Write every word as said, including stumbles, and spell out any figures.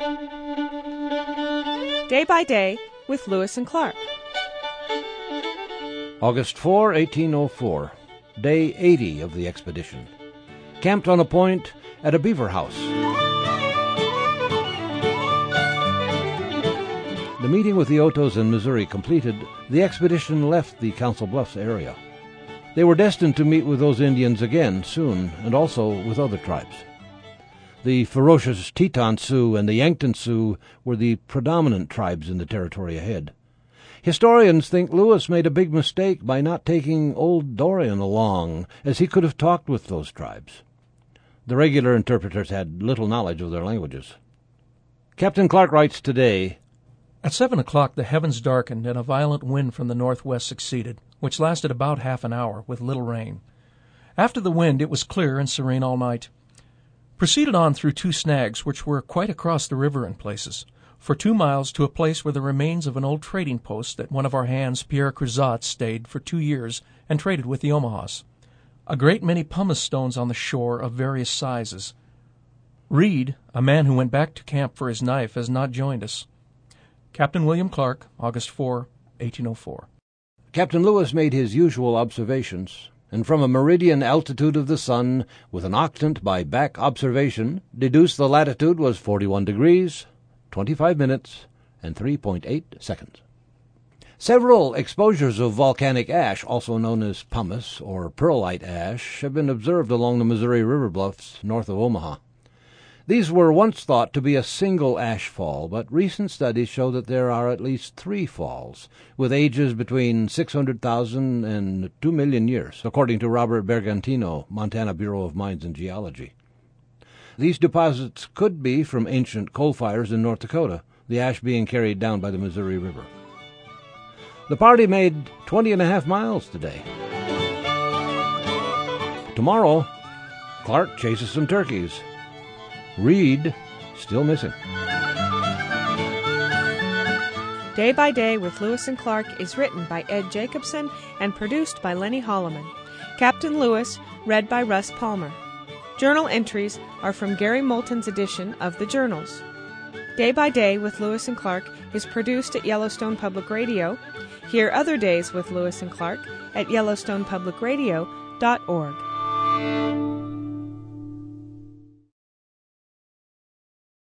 Day by Day with Lewis and Clark. August fourth, eighteen oh four, day eighty of the expedition. Camped on a point at a beaver house. The meeting with the Otos in Missouri completed, the expedition left the Council Bluffs area. They were destined to meet with those Indians again soon, and also with other tribes. The ferocious Teton Sioux and the Yankton Sioux were the predominant tribes in the territory ahead. Historians think Lewis made a big mistake by not taking old Dorian along, as he could have talked with those tribes. The regular interpreters had little knowledge of their languages. Captain Clark writes today, At seven o'clock the heavens darkened, and a violent wind from the northwest succeeded, which lasted about half an hour, with little rain. After the wind it was clear and serene all night. Proceeded on through two snags, which were quite across the river in places, for two miles to a place where the remains of an old trading post that one of our hands, Pierre Cruzat, stayed for two years and traded with the Omahas. A great many pumice stones on the shore of various sizes. Reed, a man who went back to camp for his knife, has not joined us. Captain William Clark, August fourth, eighteen oh four. Captain Lewis made his usual observations, and from a meridian altitude of the sun, with an octant by back observation, deduced the latitude was forty-one degrees, twenty-five minutes, and three point eight seconds. Several exposures of volcanic ash, also known as pumice or pearlite ash, have been observed along the Missouri River bluffs north of Omaha. These were once thought to be a single ash fall, but recent studies show that there are at least three falls, with ages between six hundred thousand and two million years, according to Robert Bergantino, Montana Bureau of Mines and Geology. These deposits could be from ancient coal fires in North Dakota, the ash being carried down by the Missouri River. The party made twenty and a half miles today. Tomorrow, Clark chases some turkeys. Reed, still missing. Day by Day with Lewis and Clark is written by Ed Jacobson and produced by Lenny Holloman. Captain Lewis, read by Russ Palmer. Journal entries are from Gary Moulton's edition of the Journals. Day by Day with Lewis and Clark is produced at Yellowstone Public Radio. Hear other days with Lewis and Clark at yellowstone public radio dot org.